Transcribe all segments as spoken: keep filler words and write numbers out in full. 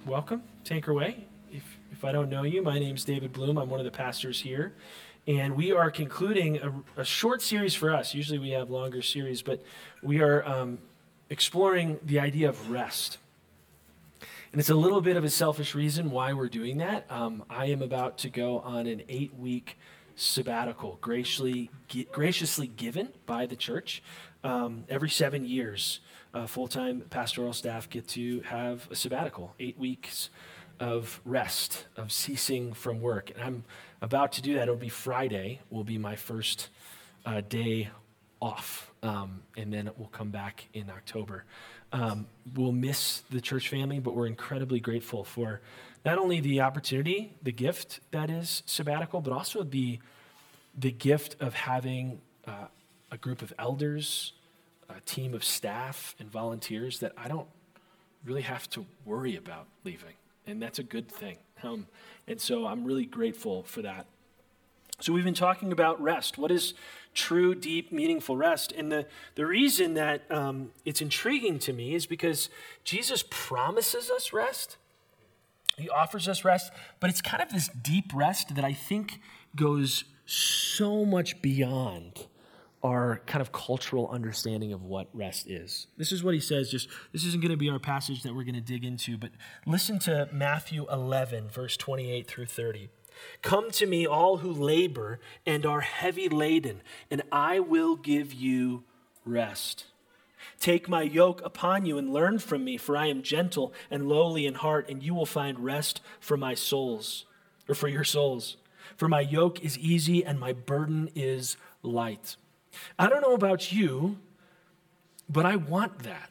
welcome, Tanker Way. If, if I don't know you, my name's David Bloom. I'm one of the pastors here. And we are concluding a, a short series for us. Usually we have longer series, but we are um, exploring the idea of rest. And it's a little bit of a selfish reason why we're doing that. Um, I am about to go on an eight-week sabbatical, graciously, graciously given by the church. Um, every seven years, uh, full-time pastoral staff get to have a sabbatical, eight weeks of rest, of ceasing from work. And I'm about to do that. It'll be Friday, will be my first uh, day off, um, and then we'll come back in October. Um, we'll miss the church family, but we're incredibly grateful for not only the opportunity, the gift that is sabbatical, but also the, the gift of having uh, a group of elders, a team of staff and volunteers that I don't really have to worry about leaving. And that's a good thing. Um, and so I'm really grateful for that. So we've been talking about rest. What is true, deep, meaningful rest? And the, the reason that um, it's intriguing to me is because Jesus promises us rest. He offers us rest, but it's kind of this deep rest that I think goes so much beyond our kind of cultural understanding of what rest is. This is what he says. Just this isn't going to be our passage that we're going to dig into, but listen to Matthew eleven, verse twenty-eight through thirty. Come to me, all who labor and are heavy laden, and I will give you rest. Take my yoke upon you and learn from me, for I am gentle and lowly in heart, and you will find rest for my souls, or for your souls. For my yoke is easy and my burden is light. I don't know about you, but I want that.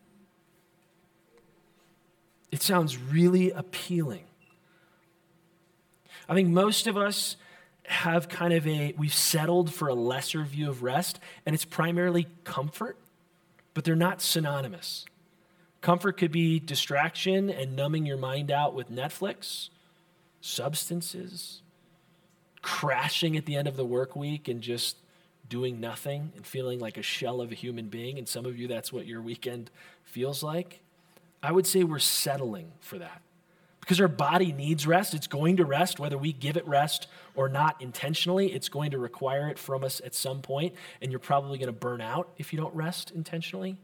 It sounds really appealing. I think most of us have kind of a, we've settled for a lesser view of rest, and it's primarily comfort, but they're not synonymous. Comfort could be distraction and numbing your mind out with Netflix, substances, crashing at the end of the work week and just doing nothing and feeling like a shell of a human being, and some of you, that's what your weekend feels like. I would say we're settling for that. Because our body needs rest. It's going to rest, whether we give it rest or not intentionally. It's going to require it from us at some point, and you're probably going to burn out if you don't rest intentionally.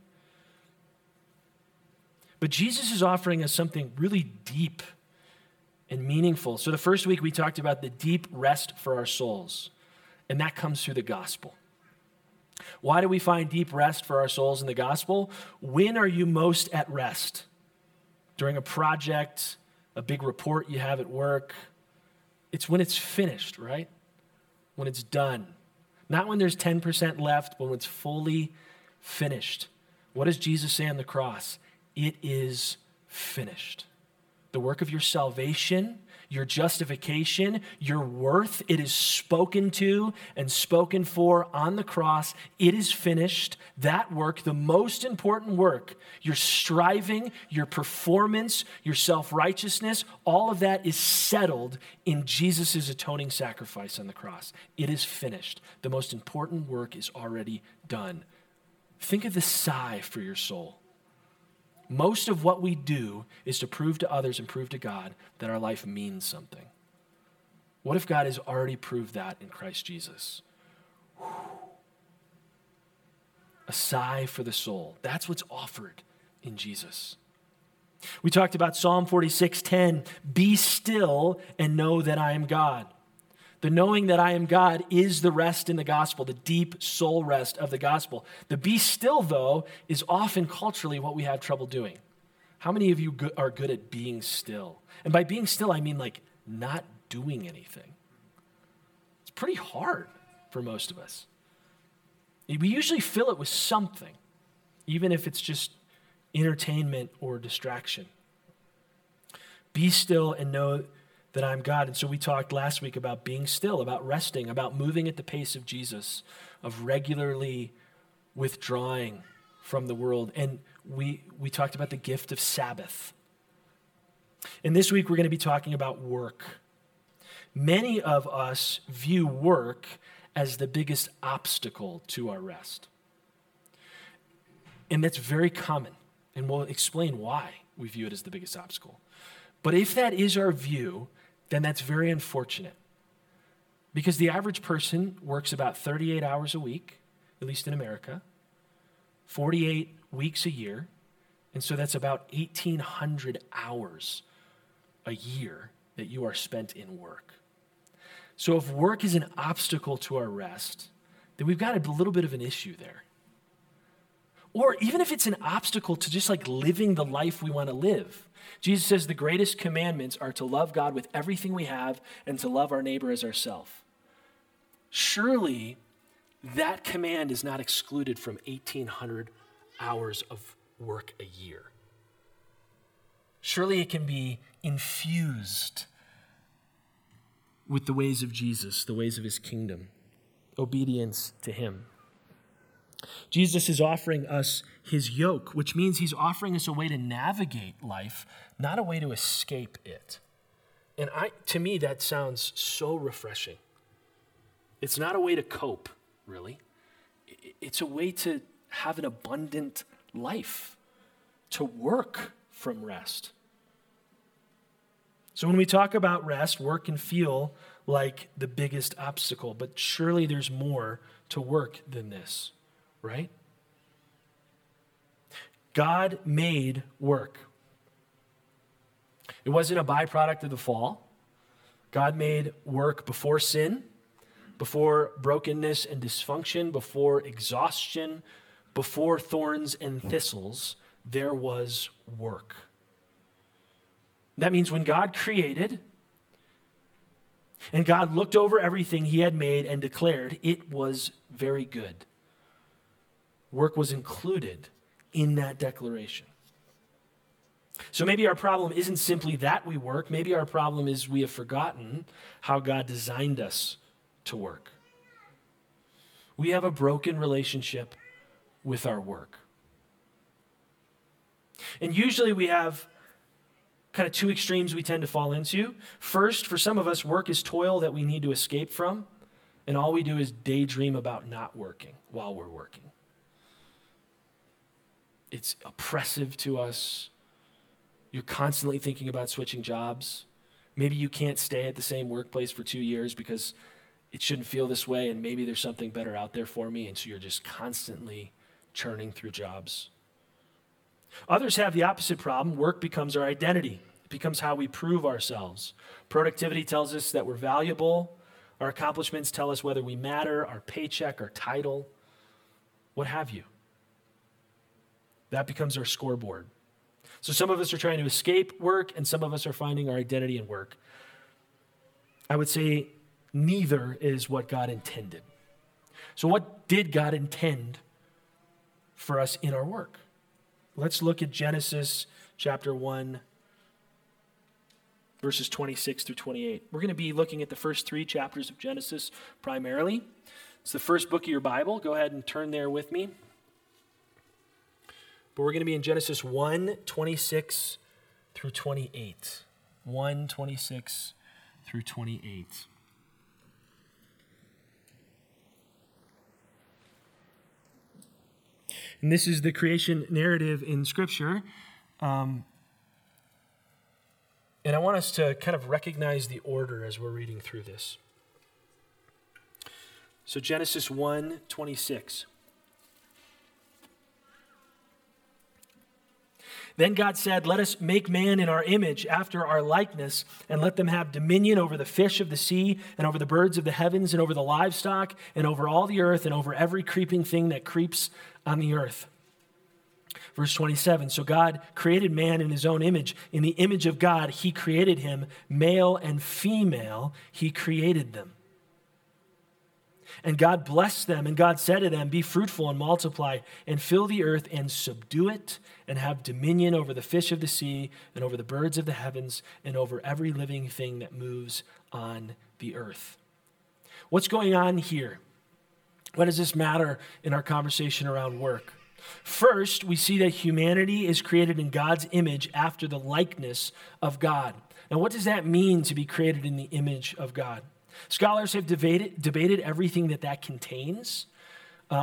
But Jesus is offering us something really deep and meaningful. So the first week we talked about the deep rest for our souls, and that comes through the gospel. Why do we find deep rest for our souls in the gospel? When are you most at rest? During a project, a big report you have at work? It's when it's finished, right? When it's done. Not when there's ten percent left, but when it's fully finished. What does Jesus say on the cross? It is finished. The work of your salvation, your justification, your worth, it is spoken to and spoken for on the cross. It is finished. That work, the most important work, your striving, your performance, your self-righteousness, all of that is settled in Jesus' atoning sacrifice on the cross. It is finished. The most important work is already done. Think of the sigh for your soul. Most of what we do is to prove to others and prove to God that our life means something. What if God has already proved that in Christ Jesus? Whew. A sigh for the soul. That's what's offered in Jesus. We talked about Psalm forty-six ten. Be still and know that I am God. The knowing that I am God is the rest in the gospel, the deep soul rest of the gospel. The be still, though, is often culturally what we have trouble doing. How many of you go- are good at being still? And by being still, I mean like not doing anything. It's pretty hard for most of us. We usually fill it with something, even if it's just entertainment or distraction. Be still and know that I'm God. And so we talked last week about being still, about resting, about moving at the pace of Jesus, of regularly withdrawing from the world. And we we talked about the gift of Sabbath. And this week we're going to be talking about work. Many of us view work as the biggest obstacle to our rest. And that's very common. And we'll explain why. we view it as the biggest obstacle. But if that is our view, then that's very unfortunate. Because the average person works about thirty-eight hours a week, at least in America, forty-eight weeks a year, and so that's about eighteen hundred hours a year that you are spent in work. So if work is an obstacle to our rest, then we've got a little bit of an issue there. Or even if it's an obstacle to just like living the life we want to live. Jesus says the greatest commandments are to love God with everything we have and to love our neighbor as ourselves. Surely that command is not excluded from eighteen hundred hours of work a year. Surely it can be infused with the ways of Jesus, the ways of his kingdom, obedience to him. Jesus is offering us his yoke, which means he's offering us a way to navigate life, not a way to escape it. And I, to me, that sounds so refreshing. It's not a way to cope, really. It's a way to have an abundant life, to work from rest. So when we talk about rest, work can feel like the biggest obstacle, but surely there's more to work than this, right? God made work. It wasn't a byproduct of the fall. God made work before sin, before brokenness and dysfunction, before exhaustion, before thorns and thistles. There was work. That means when God created, and God looked over everything he had made and declared it was very good. Work was included in that declaration. So maybe our problem isn't simply that we work. Maybe our problem is we have forgotten how God designed us to work. We have a broken relationship with our work. And usually we have kind of two extremes we tend to fall into. First, for some of us, work is toil that we need to escape from, and all we do is daydream about not working while we're working. It's oppressive to us. You're constantly thinking about switching jobs. Maybe you can't stay at the same workplace for two years because it shouldn't feel this way, and maybe there's something better out there for me, and so you're just constantly churning through jobs. Others have the opposite problem. Work becomes our identity. It becomes how we prove ourselves. Productivity tells us that we're valuable. Our accomplishments tell us whether we matter, our paycheck, our title, what have you. That becomes our scoreboard. So some of us are trying to escape work, and some of us are finding our identity in work. I would say neither is what God intended. So what did God intend for us in our work? Let's look at Genesis chapter one, verses twenty-six through twenty-eight. We're going to be looking at the first three chapters of Genesis primarily. It's the first book of your Bible. Go ahead and turn there with me. But we're going to be in Genesis one, twenty-six through twenty-eight. one, twenty-six through twenty-eight. And this is the creation narrative in Scripture. Um, and I want us to kind of recognize the order as we're reading through this. So Genesis one, twenty-six. Then God said, "Let us make man in our image, after our likeness, and let them have dominion over the fish of the sea, and over the birds of the heavens, and over the livestock, and over all the earth, and over every creeping thing that creeps on the earth." Verse twenty-seven, so God created man in his own image. In the image of God, he created him. Male and female, he created them. And God blessed them, and God said to them, "Be fruitful and multiply, and fill the earth and subdue it, and have dominion over the fish of the sea, and over the birds of the heavens, and over every living thing that moves on the earth." What's going on here? What does this matter in our conversation around work? First, we see that humanity is created in God's image after the likeness of God. Now, what does that mean to be created in the image of God? Scholars have debated, debated everything that that contains. Um,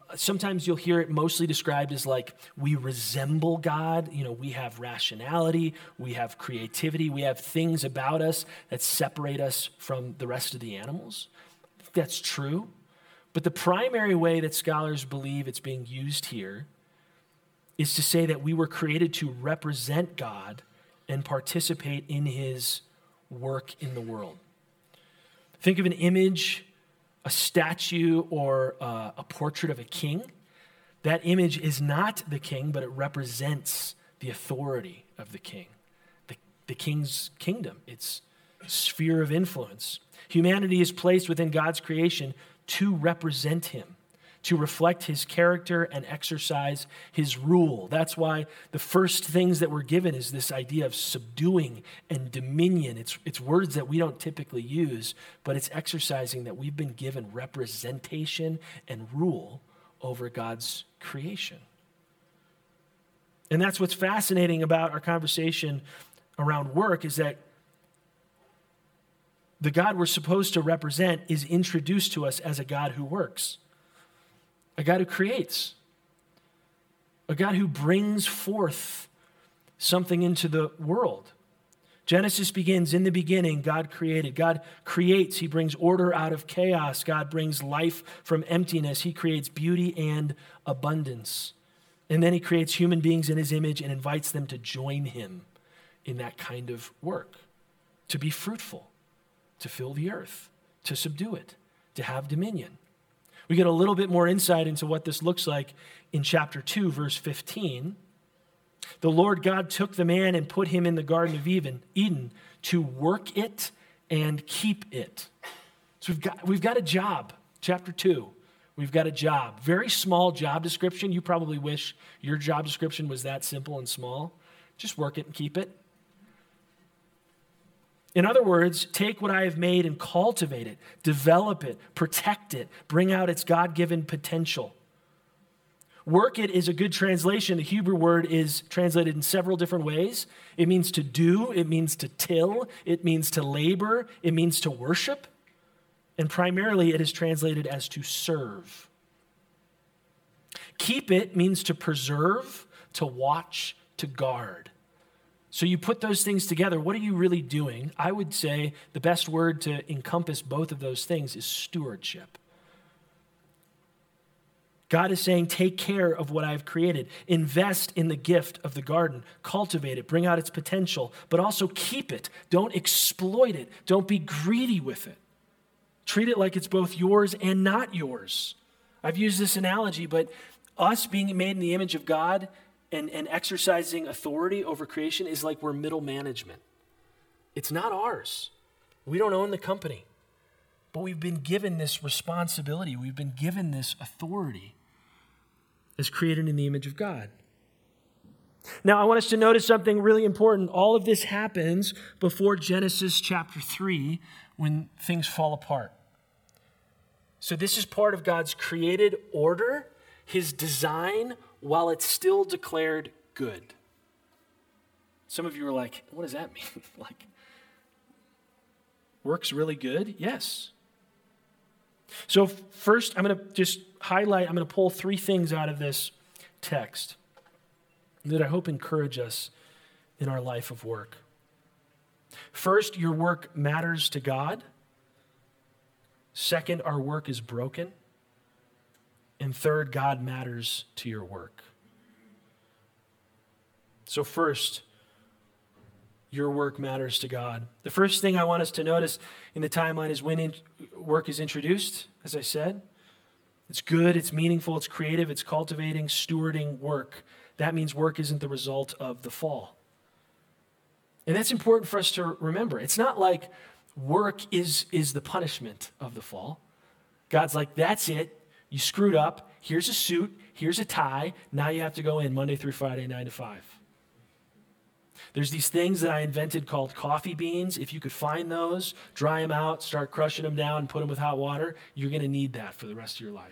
sometimes you'll hear it mostly described as like we resemble God. You know, we have rationality, we have creativity, we have things about us that separate us from the rest of the animals. I think that's true. But the primary way that scholars believe it's being used here is to say that we were created to represent God and participate in his work in the world. Think of an image, a statue, or uh, a portrait of a king. That image is not the king, but it represents the authority of the king, the, the king's kingdom, its sphere of influence. Humanity is placed within God's creation to represent him, to reflect his character and exercise his rule. That's why the first things that we're given is this idea of subduing and dominion. It's, it's words that we don't typically use, but it's exercising that we've been given representation and rule over God's creation. And that's what's fascinating about our conversation around work, is that the God we're supposed to represent is introduced to us as a God who works. A God who creates, a God who brings forth something into the world. Genesis begins, in the beginning, God created. God creates. He brings order out of chaos. God brings life from emptiness. He creates beauty and abundance. And then he creates human beings in his image and invites them to join him in that kind of work, to be fruitful, to fill the earth, to subdue it, to have dominion. We get a little bit more insight into what this looks like in chapter two, verse fifteen. The Lord God took the man and put him in the Garden of Eden, Eden to work it and keep it. So we've got, we've got a job, chapter two. We've got a job. Very small job description. You probably wish your job description was that simple and small. Just work it and keep it. In other words, take what I have made and cultivate it, develop it, protect it, bring out its God-given potential. Work it is a good translation. The Hebrew word is translated in several different ways. It means to do, it means to till, it means to labor, it means to worship, and primarily it is translated as to serve. Keep it means to preserve, to watch, to guard. So you put those things together, what are you really doing? I would say the best word to encompass both of those things is stewardship. God is saying, take care of what I've created. Invest in the gift of the garden. Cultivate it. Bring out its potential. But also keep it. Don't exploit it. Don't be greedy with it. Treat it like it's both yours and not yours. I've used this analogy, but us being made in the image of God And, and exercising authority over creation is like we're middle management. It's not ours. We don't own the company. But we've been given this responsibility. We've been given this authority as created in the image of God. Now, I want us to notice something really important. All of this happens before Genesis chapter three, when things fall apart. So this is part of God's created order, his design, while it's still declared good. Some of you are like, what does that mean? Like, work's really good? Yes. So first, I'm going to just highlight, I'm going to pull three things out of this text that I hope encourage us in our life of work. First, your work matters to God. Second, our work is broken. And third, God matters to your work. So first, your work matters to God. The first thing I want us to notice in the timeline is when in, work is introduced, as I said. It's good, it's meaningful, it's creative, it's cultivating, stewarding work. That means work isn't the result of the fall. And that's important for us to remember. It's not like work is, is the punishment of the fall. God's like, that's it. You screwed up. Here's a suit. Here's a tie. Now you have to go in Monday through Friday, nine to five. There's these things that I invented called coffee beans. If you could find those, dry them out, start crushing them down, and put them with hot water, you're going to need that for the rest of your life.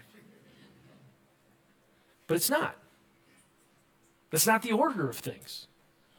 But it's not. That's not the order of things.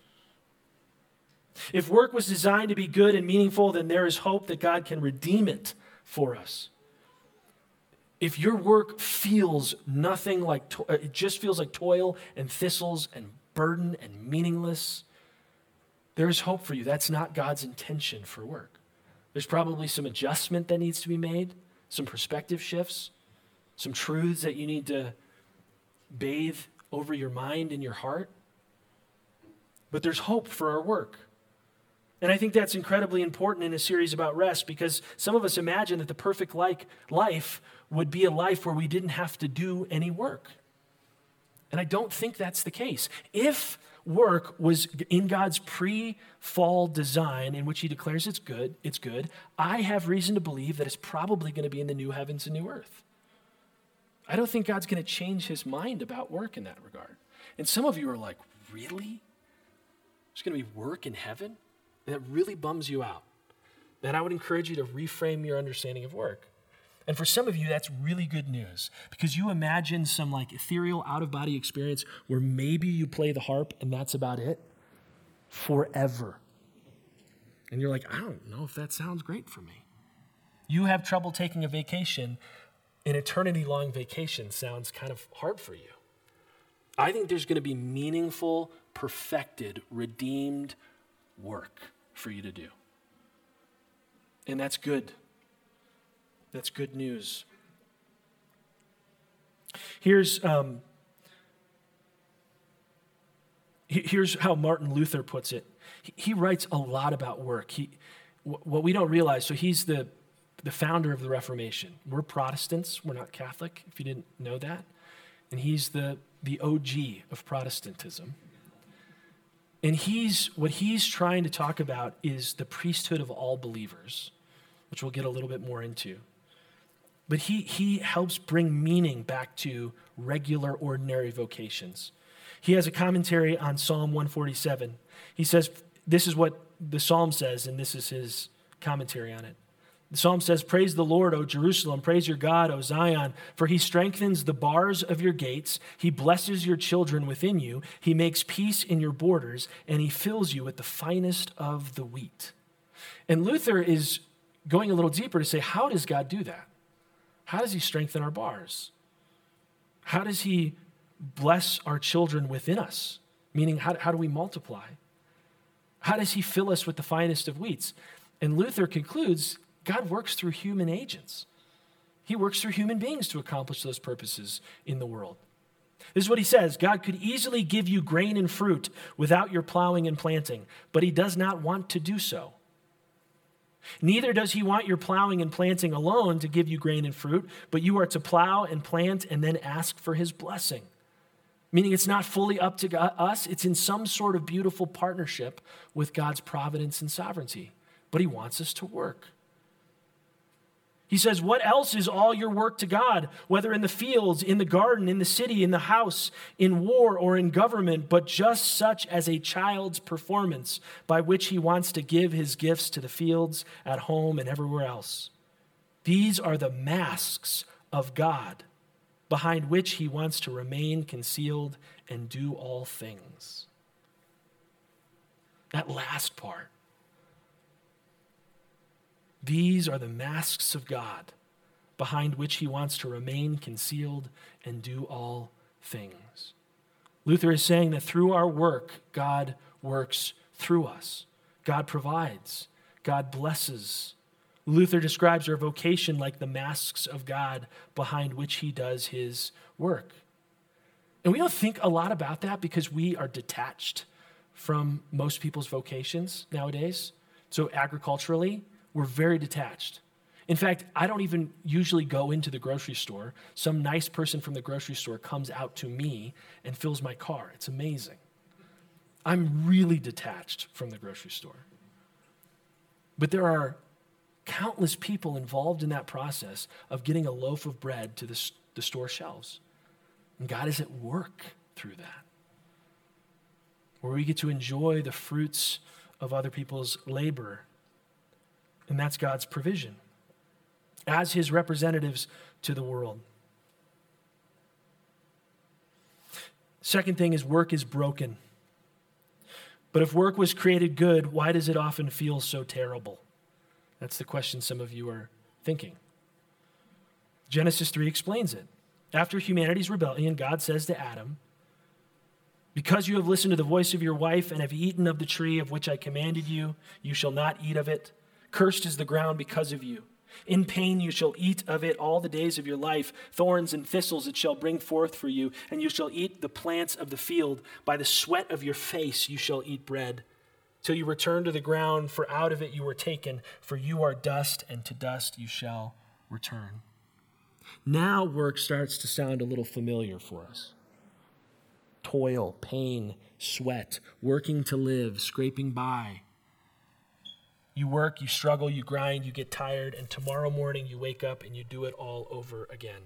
If work was designed to be good and meaningful, then there is hope that God can redeem it for us. if your work feels nothing like, to- it just feels like toil and thistles and burden and meaningless, there is hope for you. That's not God's intention for work. There's probably some adjustment that needs to be made, some perspective shifts, some truths that you need to bathe over your mind and your heart. But there's hope for our work. And I think that's incredibly important in a series about rest, because some of us imagine that the perfect like life would be a life where we didn't have to do any work. And I don't think that's the case. If work was in God's pre-fall design in which he declares it's good, it's good, I have reason to believe that it's probably going to be in the new heavens and new earth. I don't think God's going to change his mind about work in that regard. And some of you are like, really? There's going to be work in heaven? And that really bums you out. Then I would encourage you to reframe your understanding of work. And for some of you, that's really good news, because you imagine some like ethereal out-of-body experience where maybe you play the harp and that's about it forever. And you're like, I don't know if that sounds great for me. You have trouble taking a vacation. An eternity-long vacation sounds kind of hard for you. I think there's going to be meaningful, perfected, redeemed work for you to do. And that's good. That's good news. Here's, um, here's how Martin Luther puts it. He, he writes a lot about work. He, what we don't realize, so he's the, the founder of the Reformation. We're Protestants. We're not Catholic, if you didn't know that. And he's the, the O G of Protestantism. And he's what he's trying to talk about is the priesthood of all believers, which we'll get a little bit more into. But he, he helps bring meaning back to regular, ordinary vocations. He has a commentary on Psalm one forty-seven. He says, this is what the Psalm says, and this is his commentary on it. The Psalm says, "Praise the Lord, O Jerusalem. Praise your God, O Zion. For he strengthens the bars of your gates. He blesses your children within you. He makes peace in your borders, and he fills you with the finest of the wheat." And Luther is going a little deeper to say, how does God do that? How does he strengthen our bars? How does he bless our children within us? Meaning, how, how do we multiply? How does he fill us with the finest of wheats? And Luther concludes, God works through human agents. He works through human beings to accomplish those purposes in the world. This is what he says: God could easily give you grain and fruit without your plowing and planting, but he does not want to do so. Neither does he want your plowing and planting alone to give you grain and fruit, but you are to plow and plant and then ask for his blessing. Meaning it's not fully up to us, it's in some sort of beautiful partnership with God's providence and sovereignty. But he wants us to work. He says, what else is all your work to God, whether in the fields, in the garden, in the city, in the house, in war, or in government, but just such as a child's performance by which he wants to give his gifts to the fields, at home, and everywhere else. These are the masks of God behind which he wants to remain concealed and do all things. That last part. These are the masks of God behind which he wants to remain concealed and do all things. Luther is saying that through our work, God works through us. God provides. God blesses. Luther describes our vocation like the masks of God behind which he does his work. And we don't think a lot about that because we are detached from most people's vocations nowadays. So agriculturally, we're very detached. In fact, I don't even usually go into the grocery store. Some nice person from the grocery store comes out to me and fills my car. It's amazing. I'm really detached from the grocery store. But there are countless people involved in that process of getting a loaf of bread to the, the store shelves. And God is at work through that, where we get to enjoy the fruits of other people's labor. And that's God's provision as his representatives to the world. Second thing is work is broken. But if work was created good, why does it often feel so terrible? That's the question some of you are thinking. Genesis three explains it. After humanity's rebellion, God says to Adam, because you have listened to the voice of your wife and have eaten of the tree of which I commanded you, you shall not eat of it. Cursed is the ground because of you. In pain you shall eat of it all the days of your life. Thorns and thistles it shall bring forth for you, and you shall eat the plants of the field. By the sweat of your face you shall eat bread, till you return to the ground, for out of it you were taken. For you are dust, and to dust you shall return. Now work starts to sound a little familiar for us. Toil, pain, sweat, working to live, scraping by. You work, you struggle, you grind, you get tired, and tomorrow morning you wake up and you do it all over again.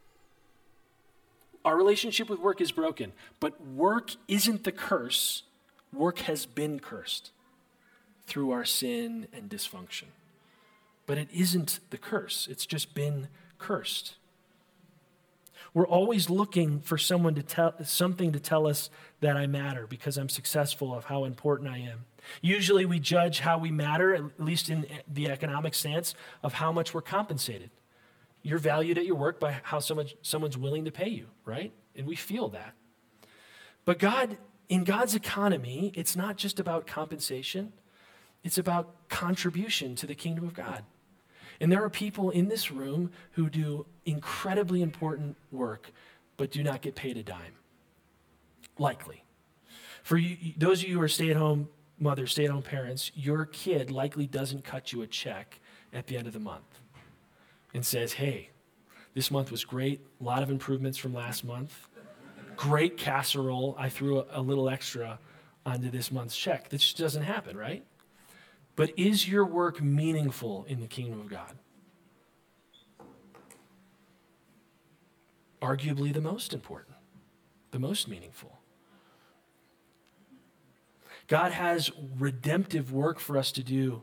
Our relationship with work is broken, but work isn't the curse. Work has been cursed through our sin and dysfunction. But it isn't the curse. It's just been cursed. We're always looking for someone to tell something to tell us that I matter because I'm successful, of how important I am. Usually we judge how we matter, at least in the economic sense, of how much we're compensated. You're valued at your work by how so much someone's willing to pay you, right? And we feel that. But God, in God's economy, it's not just about compensation. It's about contribution to the kingdom of God. And there are people in this room who do incredibly important work, but do not get paid a dime. Likely. For you, those of you who are stay-at-home mothers, stay-at-home parents, your kid likely doesn't cut you a check at the end of the month and says, hey, this month was great, a lot of improvements from last month, great casserole, I threw a, a little extra onto this month's check. This just doesn't happen, right? But is your work meaningful in the kingdom of God? Arguably the most important, the most meaningful. God has redemptive work for us to do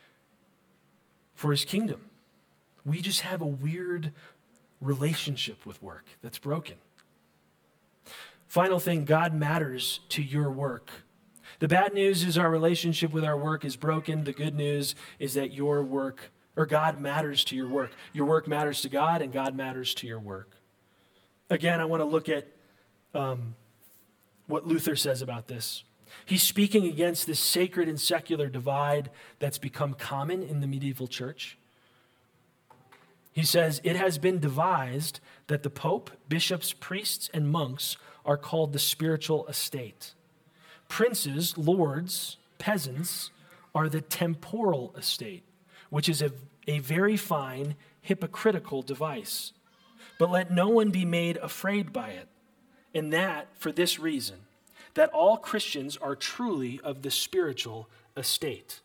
for his kingdom. We just have a weird relationship with work that's broken. Final thing, God matters to your work. The bad news is our relationship with our work is broken. The good news is that your work, or God matters to your work. Your work matters to God, and God matters to your work. Again, I want to look at um, what Luther says about this. He's speaking against this sacred and secular divide that's become common in the medieval church. He says, it has been devised that the Pope, bishops, priests, and monks are called the spiritual estate. Princes, lords, peasants are the temporal estate, which is a, a very fine, hypocritical device. But let no one be made afraid by it, and that for this reason, that all Christians are truly of the spiritual estate.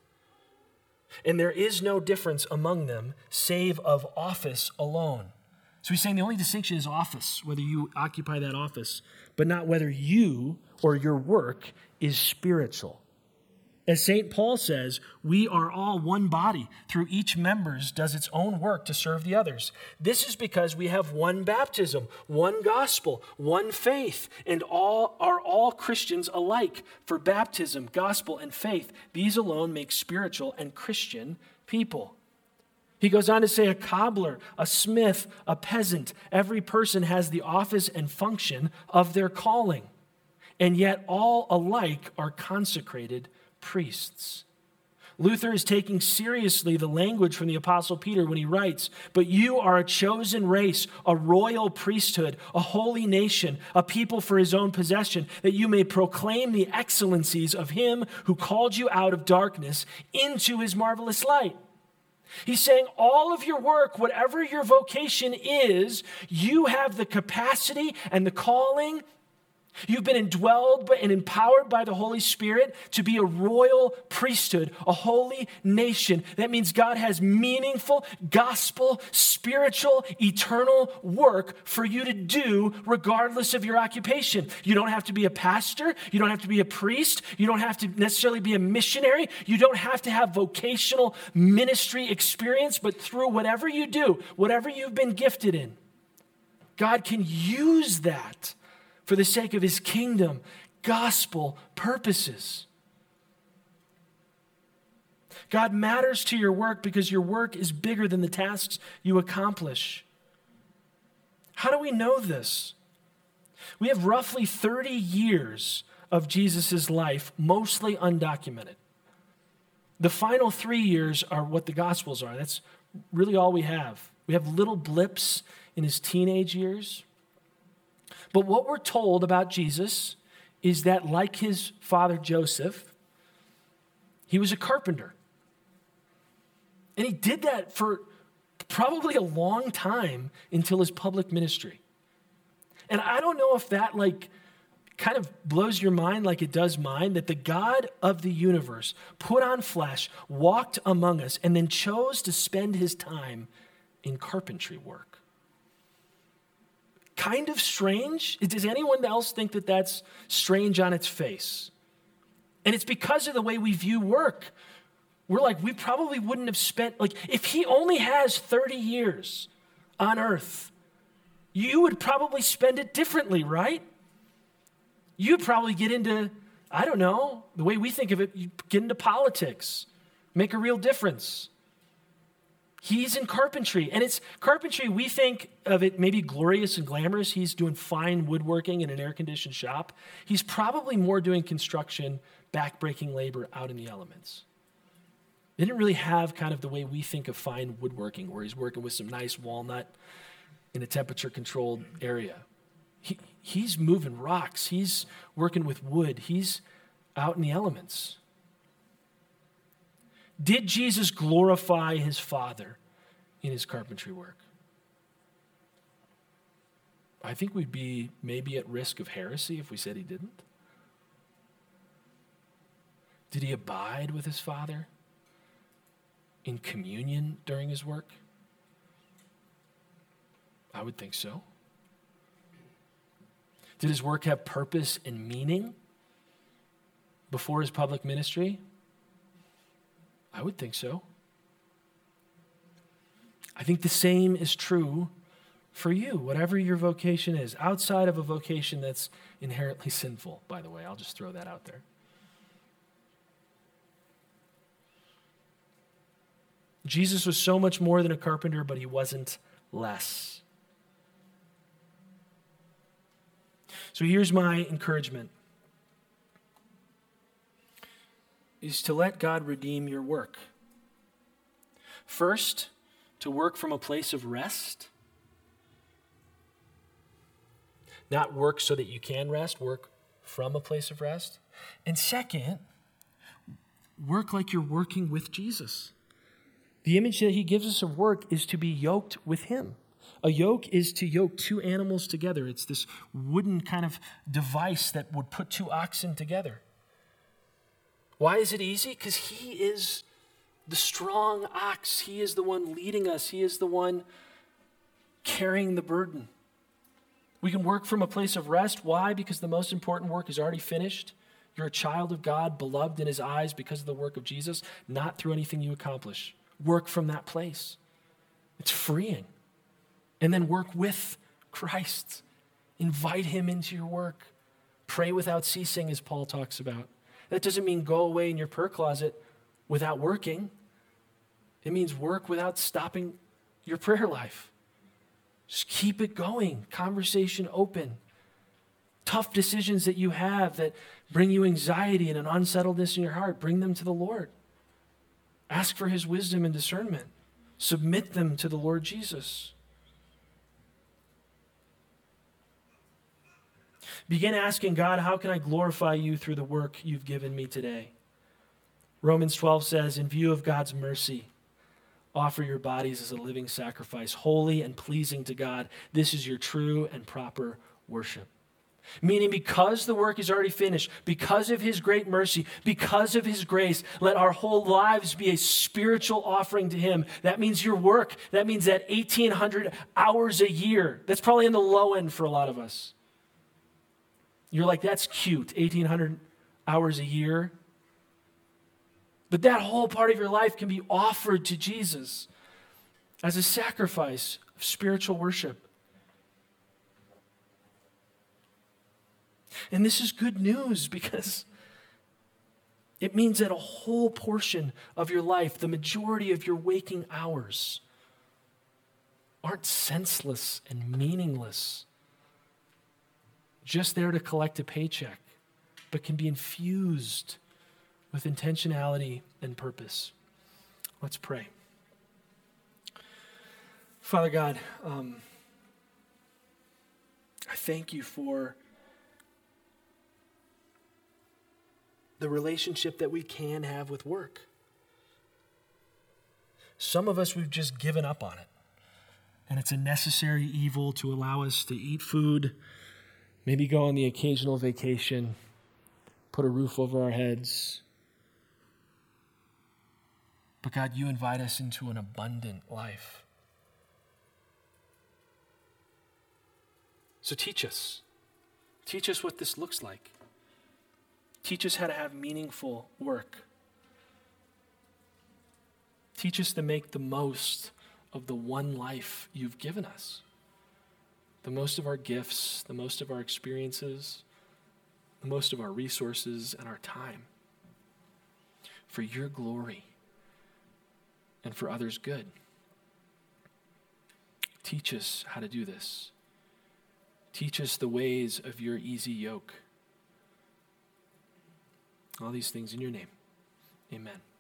And there is no difference among them, save of office alone. So he's saying the only distinction is office, whether you occupy that office, but not whether you or your work is spiritual. As Saint Paul says, we are all one body. Through each members does its own work to serve the others. This is because we have one baptism, one gospel, one faith, and all are all Christians alike. For baptism, gospel, and faith, these alone make spiritual and Christian people. He goes on to say a cobbler, a smith, a peasant, every person has the office and function of their calling, and yet all alike are consecrated priests. Luther is taking seriously the language from the Apostle Peter when he writes, but you are a chosen race, a royal priesthood, a holy nation, a people for his own possession, that you may proclaim the excellencies of him who called you out of darkness into his marvelous light. He's saying all of your work, whatever your vocation is, you have the capacity and the calling. You've been indwelled and empowered by the Holy Spirit to be a royal priesthood, a holy nation. That means God has meaningful, gospel, spiritual, eternal work for you to do regardless of your occupation. You don't have to be a pastor. You don't have to be a priest. You don't have to necessarily be a missionary. You don't have to have vocational ministry experience, but through whatever you do, whatever you've been gifted in, God can use that for the sake of his kingdom, gospel purposes. God matters to your work because your work is bigger than the tasks you accomplish. How do we know this? We have roughly thirty years of Jesus' life, mostly undocumented. The final three years are what the Gospels are. That's really all we have. We have little blips in his teenage years. But what we're told about Jesus is that, like his father Joseph, he was a carpenter. And he did that for probably a long time until his public ministry. And I don't know if that like kind of blows your mind like it does mine, that the God of the universe put on flesh, walked among us, and then chose to spend his time in carpentry work. Kind of strange. Does anyone else think that that's strange on its face? And it's because of the way we view work. We're like, we probably wouldn't have spent, like, if he only has thirty years on earth, you would probably spend it differently, right? You'd probably get into, I don't know, the way we think of it, you get into politics, make a real difference. He's in carpentry, and it's carpentry, we think of it maybe glorious and glamorous. He's doing fine woodworking in an air-conditioned shop. He's probably more doing construction, back-breaking labor out in the elements. They didn't really have kind of the way we think of fine woodworking, where he's working with some nice walnut in a temperature-controlled area. He, he's moving rocks. He's working with wood. He's out in the elements. Did Jesus glorify his Father in his carpentry work? I think we'd be maybe at risk of heresy if we said he didn't. Did he abide with his Father in communion during his work? I would think so. Did his work have purpose and meaning before his public ministry? I would think so. I think the same is true for you, whatever your vocation is, outside of a vocation that's inherently sinful, by the way. I'll just throw that out there. Jesus was so much more than a carpenter, but he wasn't less. So here's my encouragement, is to let God redeem your work. First, to work from a place of rest. Not work so that you can rest, work from a place of rest. And second, work like you're working with Jesus. The image that he gives us of work is to be yoked with him. A yoke is to yoke two animals together. It's this wooden kind of device that would put two oxen together. Why is it easy? Because he is the strong ox. He is the one leading us. He is the one carrying the burden. We can work from a place of rest. Why? Because the most important work is already finished. You're a child of God, beloved in his eyes because of the work of Jesus, not through anything you accomplish. Work from that place. It's freeing. And then work with Christ. Invite him into your work. Pray without ceasing, as Paul talks about. That doesn't mean go away in your prayer closet without working. It means work without stopping your prayer life. Just keep it going. Conversation open. Tough decisions that you have that bring you anxiety and an unsettledness in your heart, bring them to the Lord. Ask for his wisdom and discernment. Submit them to the Lord Jesus. Begin asking God, how can I glorify you through the work you've given me today? Romans twelve says, in view of God's mercy, offer your bodies as a living sacrifice, holy and pleasing to God. This is your true and proper worship. Meaning because the work is already finished, because of his great mercy, because of his grace, let our whole lives be a spiritual offering to him. That means your work. That means that eighteen hundred hours a year. That's probably in the low end for a lot of us. You're like, that's cute, eighteen hundred hours a year. But that whole part of your life can be offered to Jesus as a sacrifice of spiritual worship. And this is good news because it means that a whole portion of your life, the majority of your waking hours, aren't senseless and meaningless, just there to collect a paycheck, but can be infused with intentionality and purpose. Let's pray. Father God, um, I thank you for the relationship that we can have with work. Some of us, we've just given up on it. And it's a necessary evil to allow us to eat food, maybe go on the occasional vacation, put a roof over our heads. But God, you invite us into an abundant life. So teach us. Teach us what this looks like. Teach us how to have meaningful work. Teach us to make the most of the one life you've given us. The most of our gifts, the most of our experiences, the most of our resources and our time. For your glory and for others' good. Teach us how to do this. Teach us the ways of your easy yoke. All these things in your name. Amen.